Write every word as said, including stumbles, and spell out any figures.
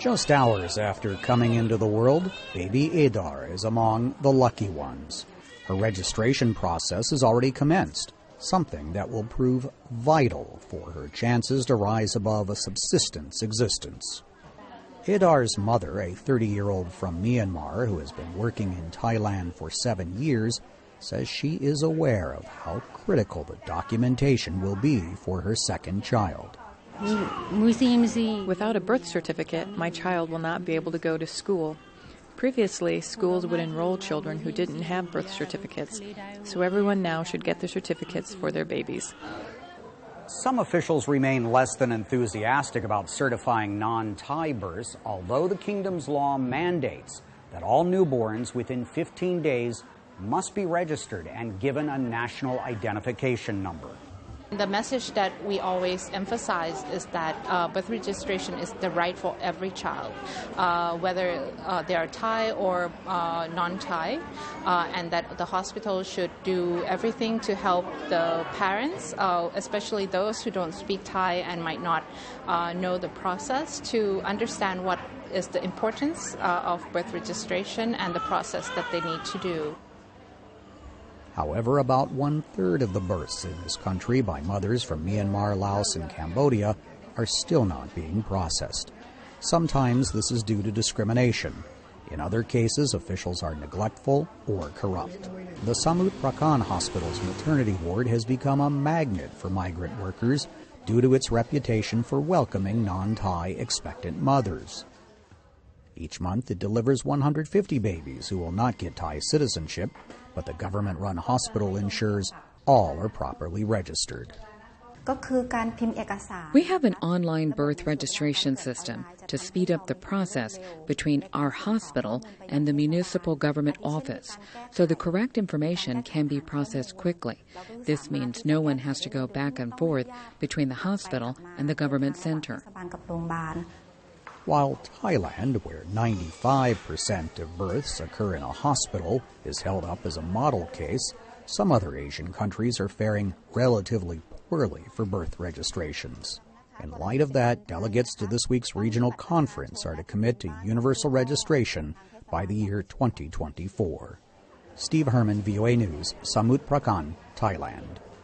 Just hours after coming into the world, baby Adar is among the lucky ones. Her registration process has already commenced, something that will prove vital for her chances to rise above a subsistence existence. Adar's mother, a thirty-year-old from Myanmar who has been working in Thailand for seven years, says she is aware of how critical the documentation will be for her second child. Without a birth certificate, my child will not be able to go to school. Previously, schools would enroll children who didn't have birth certificates, so everyone now should get their certificates for their babies. Some officials remain less than enthusiastic about certifying non-Thai births, although the kingdom's law mandates that all newborns within fifteen days must be registered and given a national identification number. The message that we always emphasize is that uh, birth registration is the right for every child, uh, whether uh, they are Thai or uh, non-Thai, uh, and that the hospital should do everything to help the parents, uh, especially those who don't speak Thai and might not uh, know the process, to understand what is the importance uh, of birth registration and the process that they need to do. However, about one-third of the births in this country by mothers from Myanmar, Laos, and Cambodia are still not being processed. Sometimes this is due to discrimination. In other cases, officials are neglectful or corrupt. The Samut Prakan Hospital's maternity ward has become a magnet for migrant workers due to its reputation for welcoming non-Thai expectant mothers. Each month, it delivers one hundred fifty babies who will not get Thai citizenship, but the government-run hospital ensures all are properly registered. We have an online birth registration system to speed up the process between our hospital and the municipal government office, so the correct information can be processed quickly. This means no one has to go back and forth between the hospital and the government center. While Thailand, where ninety-five percent of births occur in a hospital, is held up as a model case, some other Asian countries are faring relatively poorly for birth registrations. In light of that, delegates to this week's regional conference are to commit to universal registration by the year twenty twenty-four. Steve Herman, V O A News, Samut Prakan, Thailand.